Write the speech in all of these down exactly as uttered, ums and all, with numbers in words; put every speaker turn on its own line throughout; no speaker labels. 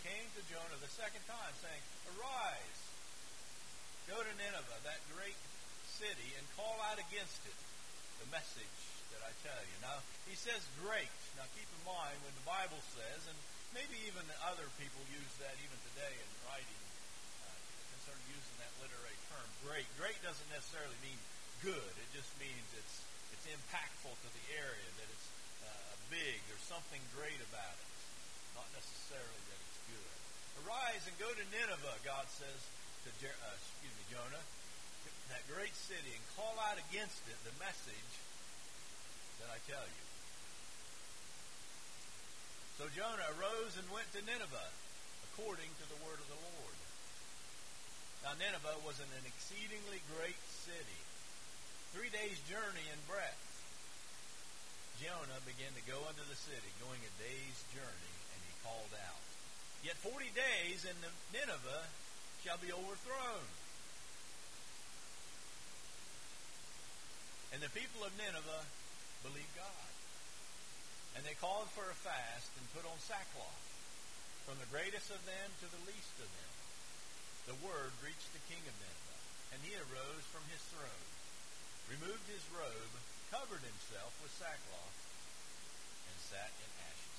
came to Jonah the second time, saying, Arise, go to Nineveh, that great city, and call out against it the message that I tell you. Now, he says great. Now, keep in mind when the Bible says, and maybe even other people use that even today in writing, uh, concerning using that literary term, great. Great doesn't necessarily mean good. It just means it's it's impactful to the area, that it's uh, big. There's something great about it. Not necessarily that it's good. Arise and go to Nineveh, God says to Jer- uh, excuse me, Jonah, that great city, and call out against it the message that I tell you. So Jonah arose and went to Nineveh, according to the word of the Lord. Now Nineveh was an exceedingly great city, three days' journey in breadth. Jonah began to go into the city, going a day's journey, and he called out, Yet forty days, and Nineveh shall be overthrown. And the people of Nineveh believed God. And they called for a fast and put on sackcloth, from the greatest of them to the least of them. The word reached the king of Nineveh, and he arose from his throne, removed his robe, covered himself with sackcloth, and sat in ashes.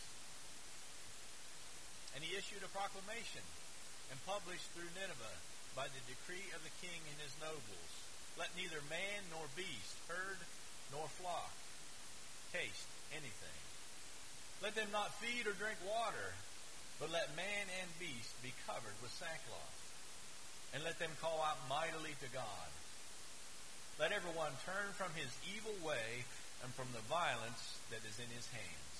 And he issued a proclamation and published through Nineveh by the decree of the king and his nobles, Let neither man nor beast, herd nor flock, taste anything. Let them not feed or drink water, but let man and beast be covered with sackcloth, and let them call out mightily to God. Let everyone turn from his evil way and from the violence that is in his hands.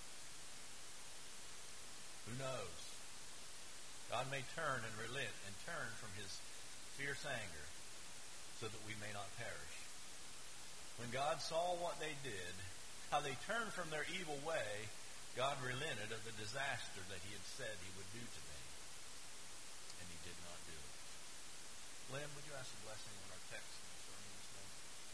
Who knows? God may turn and relent and turn from his fierce anger so that we may not perish. When God saw what they did, how they turned from their evil way, God relented of the disaster that he had said he would do to them. And he did not do it. Lynn, would you ask a blessing on our text and sermon this morning?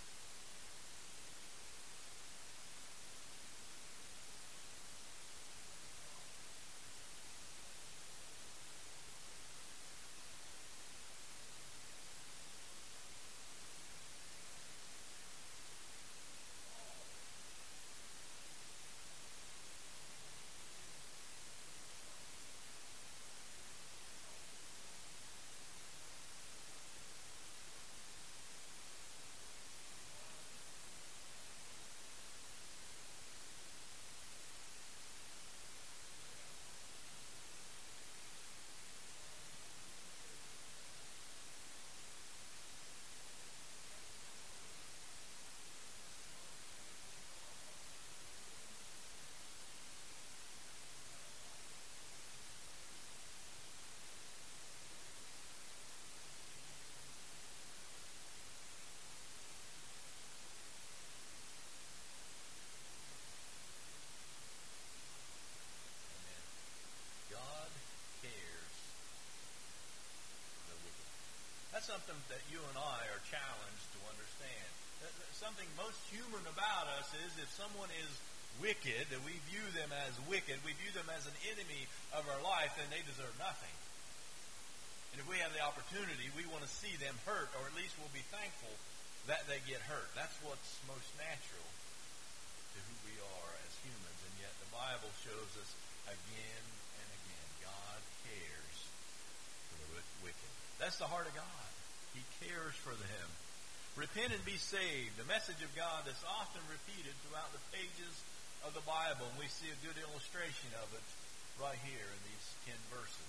That's something that you and I are challenged to understand. Something most human about us is if someone is wicked, that we view them as wicked, we view them as an enemy of our life, then they deserve nothing. And if we have the opportunity, we want to see them hurt, or at least we'll be thankful that they get hurt. That's what's most natural to who we are as humans. And yet the Bible shows us again and again, God cares for the wicked. That's the heart of God. He cares for them. Repent and be saved. The message of God that's often repeated throughout the pages of the Bible. And we see a good illustration of it right here in these ten verses.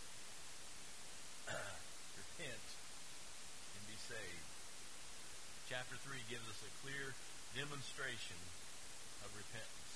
Repent and be saved. Chapter three gives us a clear demonstration of repentance.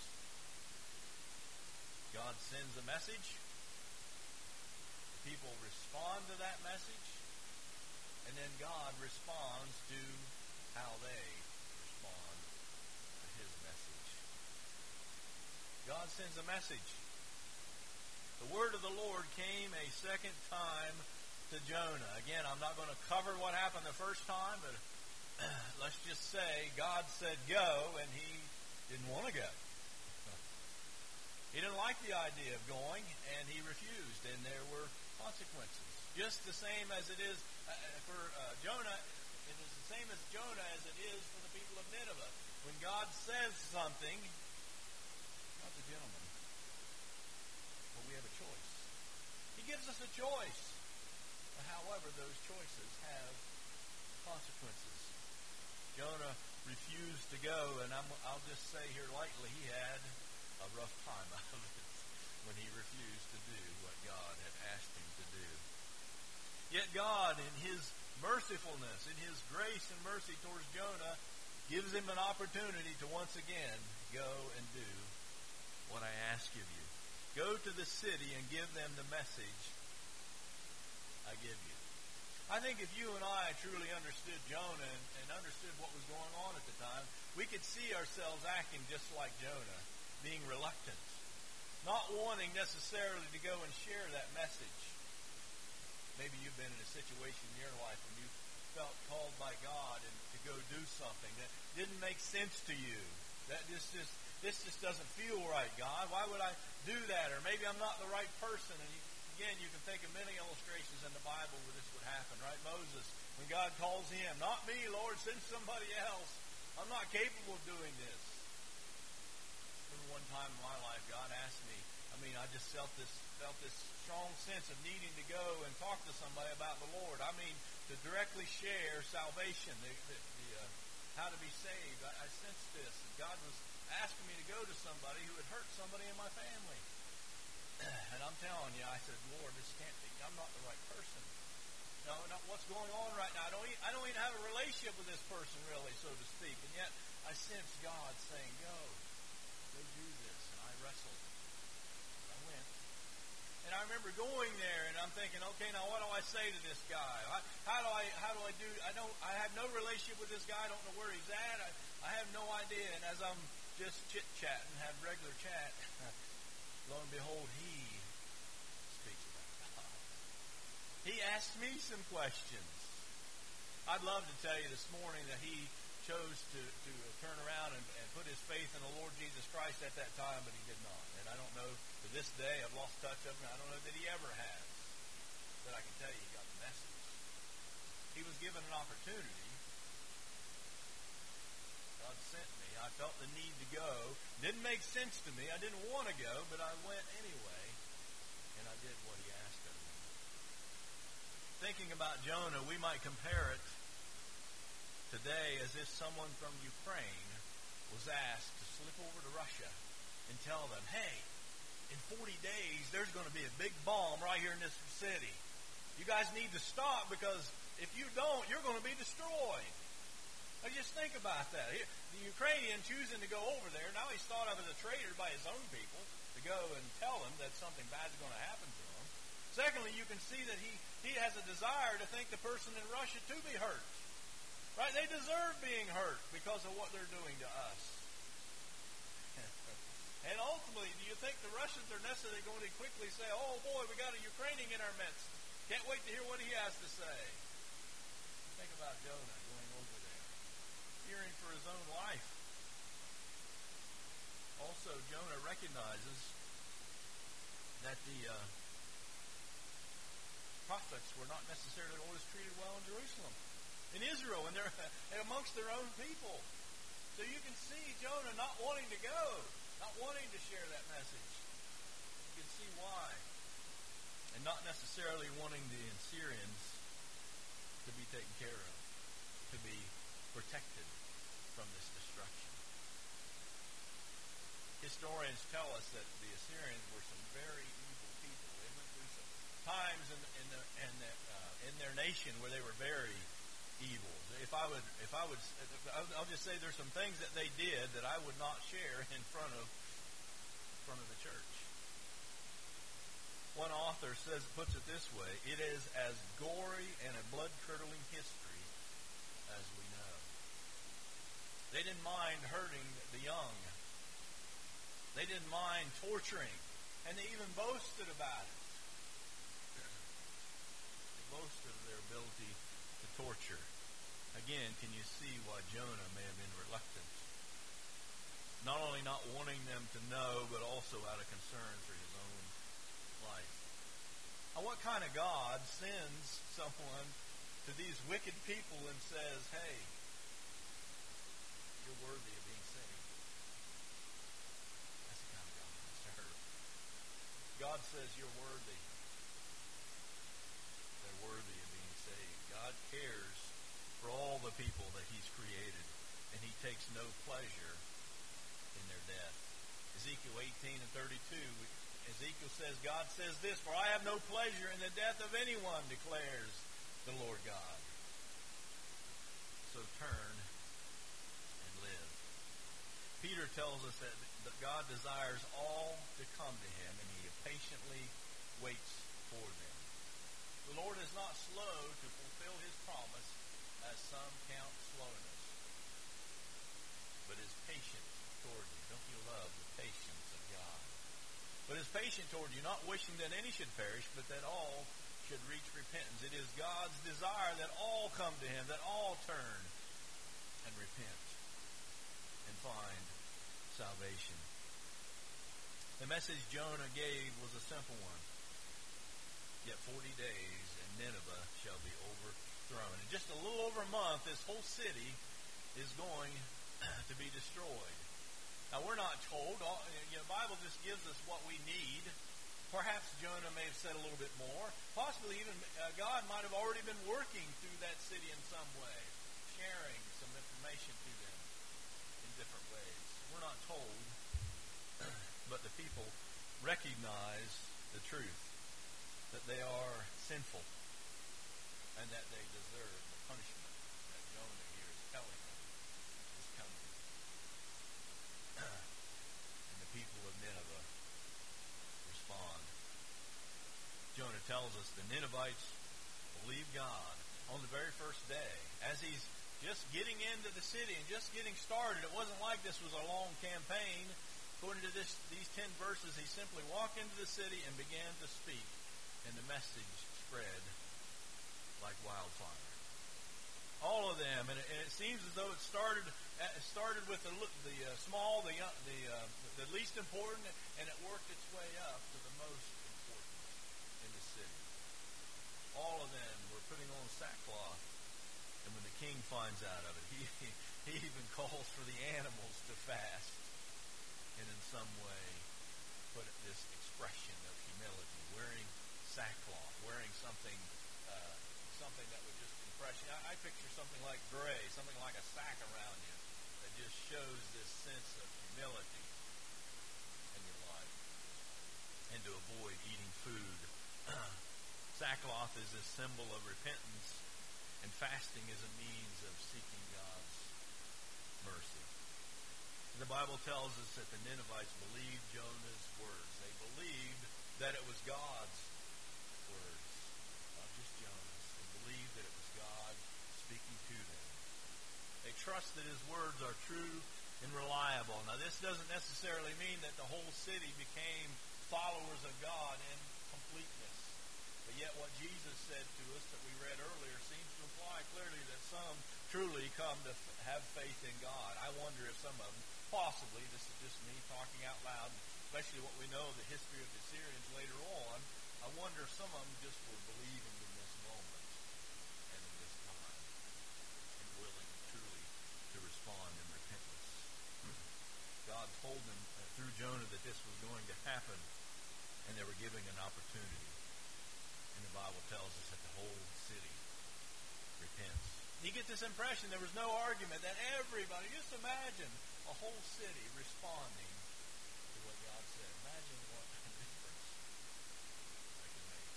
God sends a message. People respond to that message, and then God responds to how they respond to his message. God sends a message. The word of the Lord came a second time to Jonah. Again, I'm not going to cover what happened the first time, but let's just say God said go, and he didn't want to go. He didn't like the idea of going, and he refused, and there were consequences. Just the same as it is uh, for uh, Jonah, it is the same as Jonah as it is for the people of Nineveh. When God says something, not the gentleman, but we have a choice. He gives us a choice. However, those choices have consequences. Jonah refused to go, and I'm, I'll just say here lightly, he had a rough time out of it when he refused to do what God had asked him to do. Yet God, in His mercifulness, in His grace and mercy towards Jonah, gives him an opportunity to once again go and do what I ask of you. Go to the city and give them the message I give you. I think if you and I truly understood Jonah and, and understood what was going on at the time, we could see ourselves acting just like Jonah, being reluctant, not wanting necessarily to go and share that message. Maybe you've been in a situation in your life when you felt called by God and to go do something that didn't make sense to you. That this just this just doesn't feel right, God. Why would I do that? Or maybe I'm not the right person. And you, again, you can think of many illustrations in the Bible where this would happen, right? Moses, when God calls him, not me, Lord, send somebody else. I'm not capable of doing this. Remember one time in my life, God asked me, I mean, I just felt this felt this strong sense of needing to go and talk to somebody about the Lord. I mean, to directly share salvation, the, the, the, uh, how to be saved. I, I sensed this. God was asking me to go to somebody who had hurt somebody in my family. And I'm telling you, I said, Lord, this can't be. I'm not the right person. No, not what's going on right now. I don't, even, I don't even have a relationship with this person, really, so to speak. And yet, I sense God saying, go, go do this. And I wrestled. And I went. And I remember going there, and I'm thinking, okay, now what do I say to this guy? How, how do I, how do I do? I don't. I have no relationship with this guy. I don't know where he's at. I, I have no idea. And as I'm just chit chatting, having regular chat, lo and behold, he speaks about God. He asked me some questions. I'd love to tell you this morning that he chose to, to turn around and, and put his faith in the Lord Jesus Christ at that time, but he did not. And I don't know, to this day, I've lost touch of him. I don't know that he ever has. But I can tell you he got the message. He was given an opportunity. God sent me. I felt the need to go. Didn't make sense to me. I didn't want to go, but I went anyway, and I did what he asked of me. Thinking about Jonah, we might compare it today as if someone from Ukraine was asked to slip over to Russia and tell them, hey, in forty days, there's going to be a big bomb right here in this city. You guys need to stop because if you don't, you're going to be destroyed. Now just think about that. The Ukrainian choosing to go over there, now he's thought of as a traitor by his own people to go and tell them that something bad is going to happen to him. Secondly, you can see that he, he has a desire to think the person in Russia to be hurt. Right? They deserve being hurt because of what they're doing to us. And ultimately, do you think the Russians are necessarily going to quickly say, oh boy, we got a Ukrainian in our midst. Can't wait to hear what he has to say. Think about Jonah going over there, fearing for his own life. Also, Jonah recognizes that the uh, prophets were not necessarily always treated well in Jerusalem, in Israel, and they're amongst their own people. So you can see Jonah not wanting to go, not wanting to share that message. You can see why. And not necessarily wanting the Assyrians to be taken care of, to be protected from this destruction. Historians tell us that the Assyrians were some very evil people. They went through some times in, in, the, in, the, uh, in their nation where they were very evil. If I would, if I would, I'll just say there's some things that they did that I would not share in front of, in front of the church. One author says, puts it this way: it is as gory and a blood-curdling history as we know. They didn't mind hurting the young. They didn't mind torturing, and they even boasted about it. They boasted of their ability to torture. Again, can you see why Jonah may have been reluctant? not only not wanting them to know, but also out of concern for his own life. Now, what kind of God sends someone to these wicked people and says, hey, you're worthy of being saved? That's the kind of God we serve. God says you're worthy. They're worthy of being saved. God cares for all the people that he's created, and he takes no pleasure in their death. Ezekiel eighteen and thirty-two, Ezekiel says, God says this, for I have no pleasure in the death of anyone, declares the Lord God. So turn and live. Peter tells us that, that God desires all to come to him, and he patiently waits for them. The Lord is not slow to fulfill his promise, as some count slowness, but is patient toward you. Don't you love the patience of God? But is patient toward you, not wishing that any should perish, but that all should reach repentance. It is God's desire that all come to him, that all turn and repent and find salvation. The message Jonah gave was a simple one. Yet forty days and Nineveh shall be overthrown. In just a little over a month, this whole city is going to be destroyed. Now, we're not told. All, you know, the Bible just gives us what we need. Perhaps Jonah may have said a little bit more. Possibly even uh, God might have already been working through that city in some way, sharing some information to them in different ways. We're not told, but the people recognize the truth, that they are sinful and that they deserve the punishment that Jonah here is telling them is coming. And the people of Nineveh respond. Jonah tells us the Ninevites believed God on the very first day. As he's just getting into the city and just getting started, it wasn't like this was a long campaign. According to this, these ten verses, he simply walked into the city and began to speak, and the message spread like wildfire. All of them, and it, and it seems as though it started it started with the the uh, small, the uh, the uh, the least important, and it worked its way up to the most important in the city. All of them were putting on sackcloth, and when the king finds out of it, he he even calls for the animals to fast, and in some way put this expression of humility, wearing sackcloth, wearing something uh, something that would just impress you. I, I picture something like gray, something like a sack around you that just shows this sense of humility in your life. And to avoid eating food. Sackcloth is a symbol of repentance, and fasting is a means of seeking God's mercy. And the Bible tells us that the Ninevites believed Jonah's words. They believed that it was God's words, not just Jonah's. They believed that it was God speaking to them. They trust that his words are true and reliable. Now, this doesn't necessarily mean that the whole city became followers of God in completeness. But yet what Jesus said to us that we read earlier seems to imply clearly that some truly come to f- have faith in God. I wonder if some of them, possibly, this is just me talking out loud, especially what we know of the history of the Assyrians later on, I wonder if some of them just were believing in this moment and in this time and willing truly to respond in repentance. God told them uh, through Jonah that this was going to happen, and they were giving an opportunity. And the Bible tells us that the whole city repents. You get this impression there was no argument, that everybody, just imagine a whole city responding to what God said. Imagine what a difference that could make.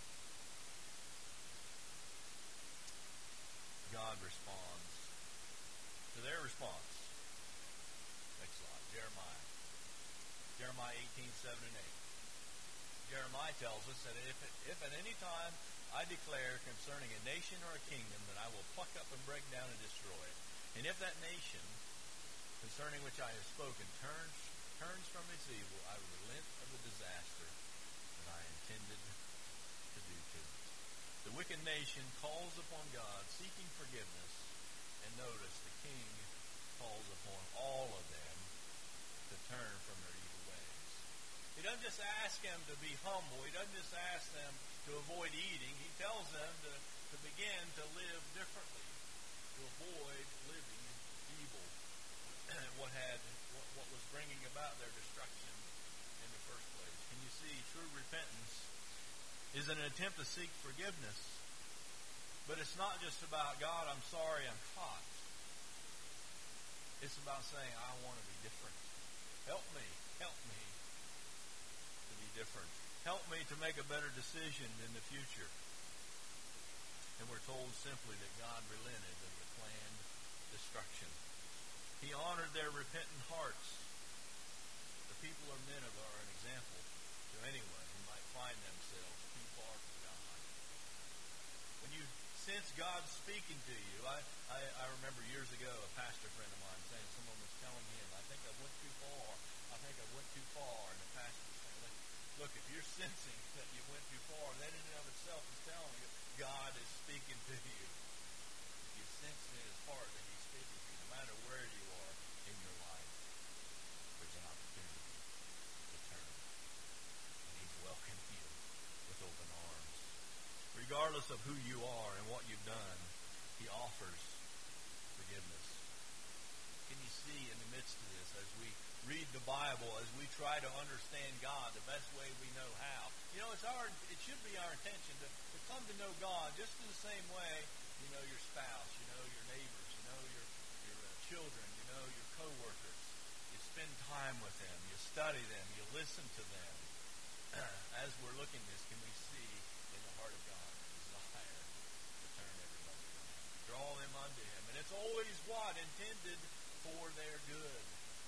God responds to their response. Next slide. Jeremiah. Jeremiah eighteen, seven and eight. Jeremiah tells us that if, if at any time I declare concerning a nation or a kingdom that I will pluck up and break down and destroy it, and if that nation concerning which I have spoken turns turns from its evil, I will relent of the disaster that I intended to do to it. The wicked nation calls upon God, seeking forgiveness, and notice the king calls upon all of them to turn from their evil ways. He doesn't just ask them to be humble. He doesn't just ask them to avoid eating. He tells them to, to begin to live differently, to avoid living evil, what had what, what was bringing about their destruction in the first place. Can you see, true repentance is an attempt to seek forgiveness. But it's not just about, God, I'm sorry I'm caught. It's about saying, I want to be different. Help me. Help me to be different. Help me to make a better decision in the future. And we're told simply that God relented of the planned destruction. He honored their repentant hearts. The people of Nineveh are an example to anyone who might find themselves too far from God. When you sense God speaking to you, I, I, I remember years ago a pastor friend of mine saying, someone was telling him, I think I went too far. I think I went too far. And the pastor was saying, look, look, if you're sensing that you went too far, that in and of itself is telling you God is speaking to you. If you sense in his heart that he's speaking to you, no matter where you are in your life, there's an opportunity to turn. And he's welcoming you with open arms. Regardless of who you are and what you've done, he offers forgiveness. Can you see in the midst of this, as we read the Bible, as we try to understand God the best way we know how? You know, it's our, it should be our intention to, to come to know God just in the same way you know your spouse, you know your neighbors, you know your, your uh, children, you know your coworkers. You spend time with them, you study them, you listen to them. As we're looking at this, can we see in the heart of God to turn everybody around, draw them unto him. And it's always what? Intended for their good.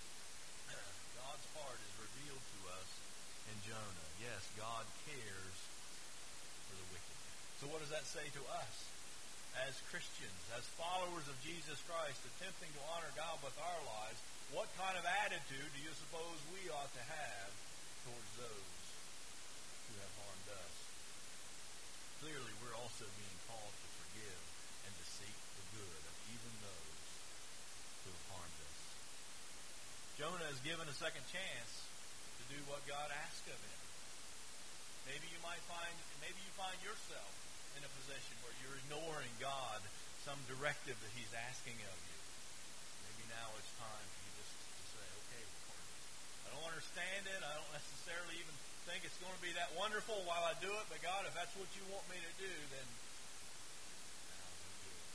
God's heart is revealed to us in Jonah. Yes, God cares for the wicked. So what does that say to us as Christians, as followers of Jesus Christ, attempting to honor God with our lives? What kind of attitude do you suppose we ought to have towards those who have harmed us? Clearly, we're also being called to forgive and to seek the good of even those who have harmed us. Jonah is given a second chance to do what God asked of him. Maybe you might find, maybe you find yourself in a position where you're ignoring God, some directive that he's asking of you. Maybe now it's time for you just to say, okay, Lord, I don't understand it. I don't necessarily even think it's going to be that wonderful while I do it, but God, if that's what you want me to do, then I'll go do it.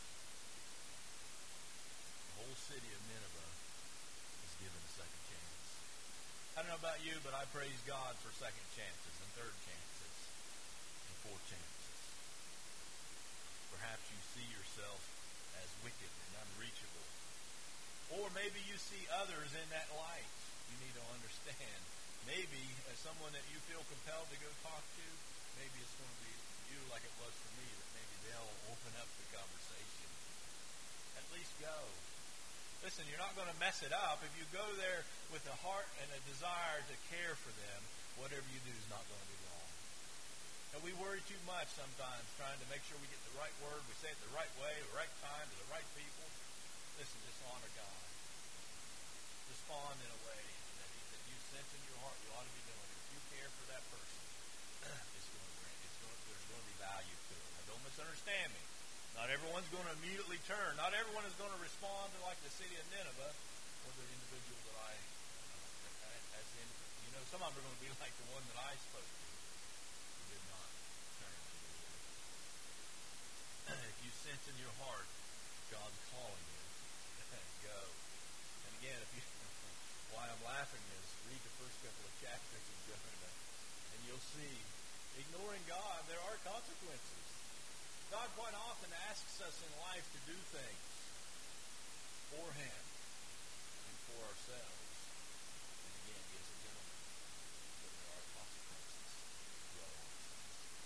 The whole city of Nineveh is given a second chance. I don't know about you, but I praise God for second chances and third chances and fourth chances. Perhaps you see yourself as wicked and unreachable. Or maybe you see others in that light. You need to understand. Maybe as someone that you feel compelled to go talk to, maybe it's going to be you like it was for me, that maybe they'll open up the conversation. At least go. Listen, you're not going to mess it up. If you go there with a heart and a desire to care for them, whatever you do is not going to be wrong. And we worry too much sometimes trying to make sure we get the right word, we say it the right way, the right time, to the right people. Listen, just honor God. Respond in a way that, he, that you sense in your heart you ought to be doing. If you care for that person, it's going to bring, it's going to, there's going to be value to it. Now, don't misunderstand me. Not everyone's going to immediately turn. Not everyone is going to respond to like the city of Nineveh or the individual that I, uh, as in, you know, some of them are going to be like the one that I spoke to who did not turn to the Lord. If you sense in your heart God's calling you, go. And again, if you, why I'm laughing is read the first couple of chapters of Jonah, and you'll see, ignoring God, there are consequences. God quite often asks us in life to do things for him and for ourselves. And again, he is a gentleman, but there are consequences to our actions.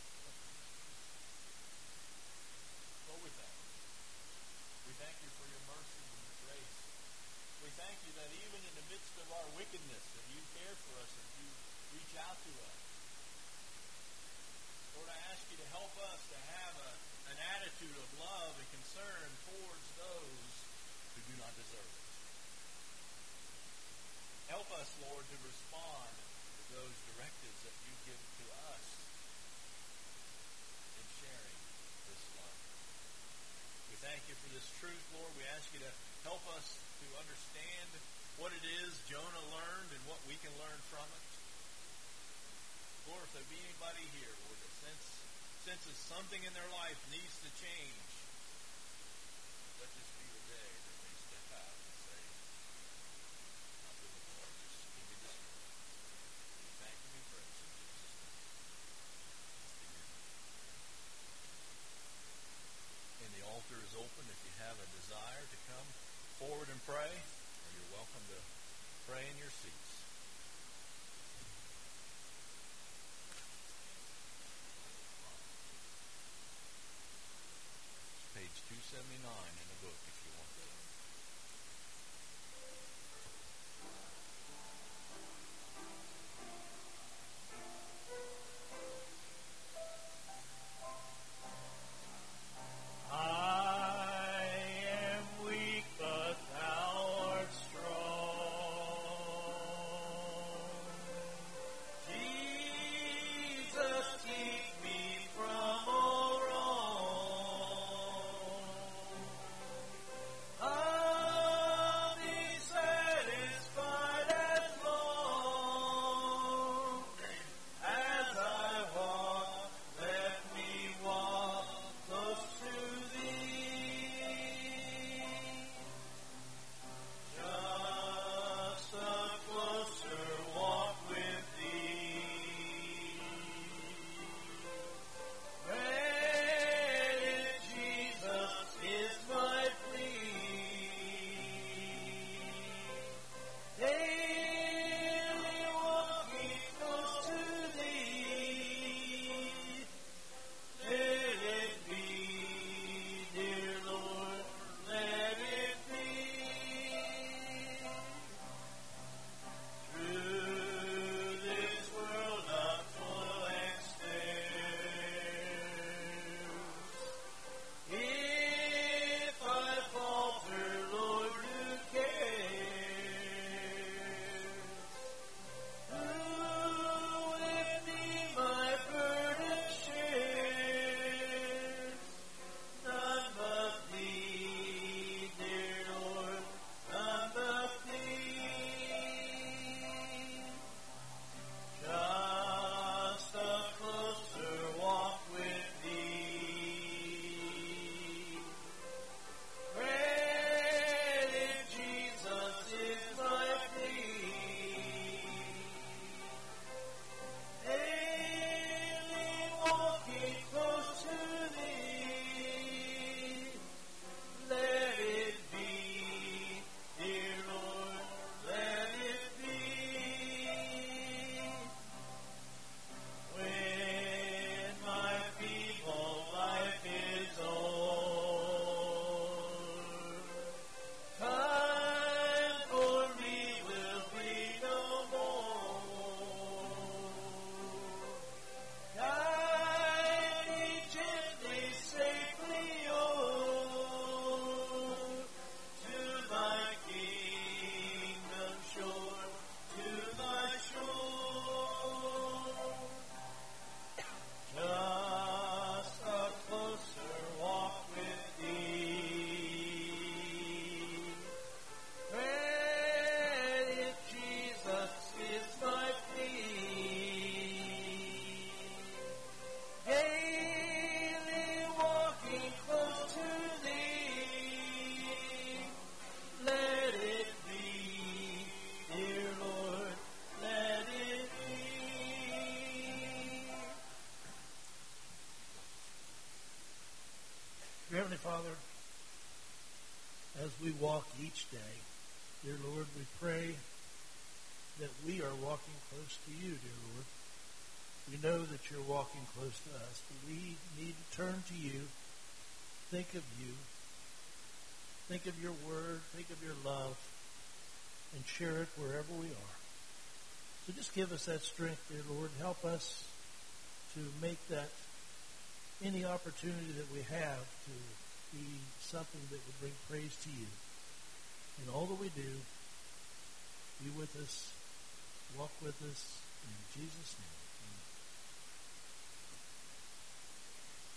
Lord, we thank you. We thank you for your mercy and your grace. We thank you that even in the midst of our wickedness, that you care for us and you reach out to us. Lord, I ask you to help us to have a, an attitude of love and concern towards those who do not deserve it. Help us, Lord, to respond to those directives that you give to us in sharing this love. We thank you for this truth, Lord. We ask you to help us to understand what it is Jonah learned and what we can learn from it. Lord, if there be anybody here, Lord, that sense, senses something in their life needs to change, let this be the day that they step out and say, "Not will, Lord, just give me this word." We thank you and praise you in Jesus' name. Amen. And the altar is open if you have a desire to come forward and pray, or you're welcome to pray in your seats. Page two seventy-nine in the book if you want to.
Heavenly Father, as we walk each day, dear Lord, we pray that we are walking close to you, dear Lord. We know that you're walking close to us, but we need to turn to you, think of you, think of your word, think of your love, and share it wherever we are. So just give us that strength, dear Lord. Help us to make that any opportunity that we have to be something that would bring praise to you in all that we do. Be with us. Walk with us. In Jesus' name. Amen.